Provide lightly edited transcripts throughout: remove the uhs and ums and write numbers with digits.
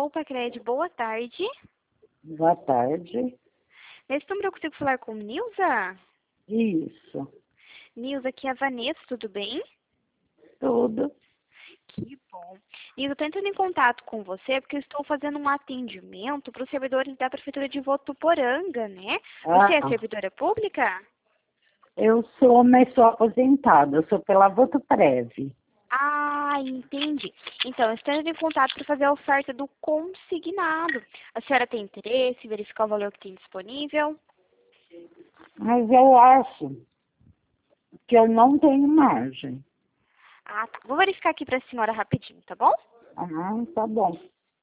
Pacred, boa tarde. Boa tarde. Nesse número eu consigo falar com Nilza? Isso. Nilza, aqui é a Vanessa, tudo bem? Tudo. Que bom. Nilza, eu estou entrando em contato com você porque eu estou fazendo um atendimento para os servidores da Prefeitura de Votuporanga, né? Você é Ah, servidora pública? eu sou, mas sou aposentada. Eu sou pela Votoprev. Ah, entendi. Então, eu estou entrando em contato para fazer a oferta do consignado. A senhora tem interesse em verificar o valor que tem disponível? Mas eu acho que eu não tenho margem. Ah, tá. Vou verificar aqui para a senhora rapidinho, tá bom? Ah, tá bom.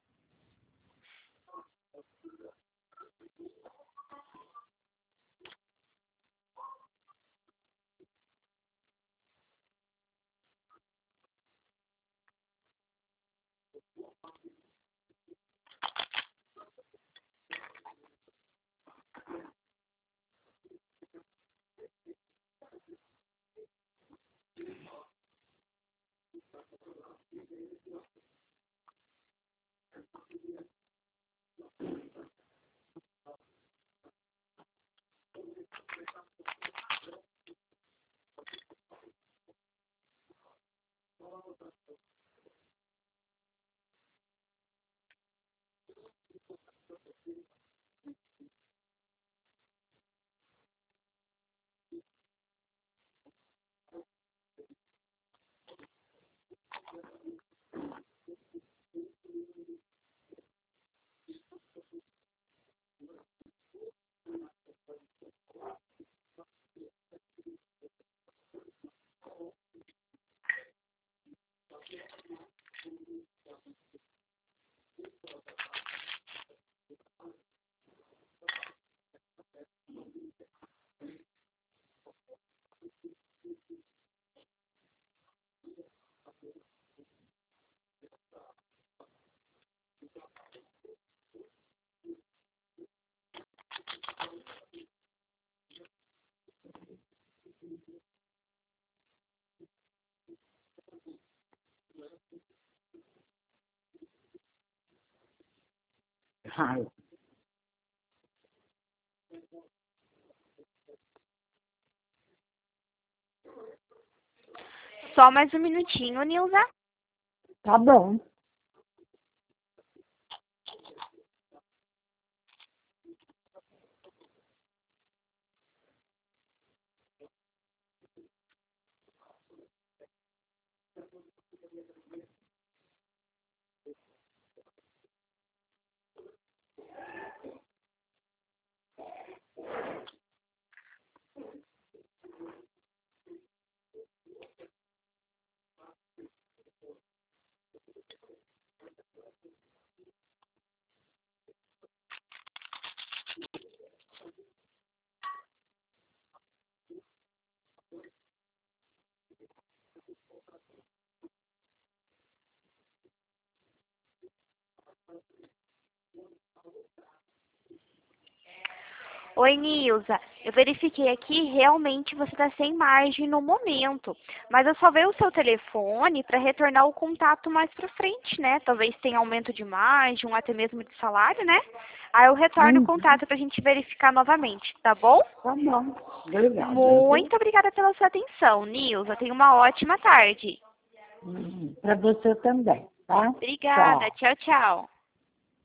Ai, Só mais um minutinho, Nilza. tá bom. Oi, Nilza. Eu verifiquei aqui, realmente você está sem margem no momento. Mas eu salvei o seu telefone para retornar o contato mais para frente, né? Talvez tenha aumento de margem, ou até mesmo de salário, né? Aí eu retorno o Uhum, contato para a gente verificar novamente, tá bom? tá bom. Obrigada, viu? Muito obrigada pela sua atenção, Nilza. Tenha uma ótima tarde. Para você também, tá? Obrigada. Tchau. Tchau, tchau.